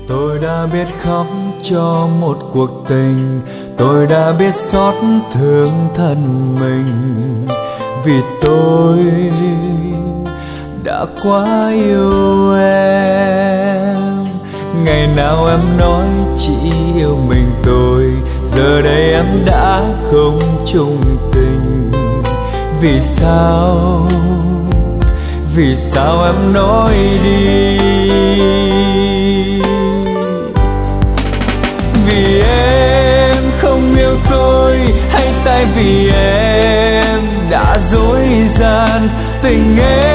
Tôi đã biết khóc cho một cuộc tình, tôi đã biết xót thương thân mình, vì tôi đã quá yêu em. Ngày nào em nói chỉ yêu mình tôi, giờ đây em đã không chung tình. Vì sao em nói đi? Vì em không yêu tôi, hay tại vì em đã dối gian tình em?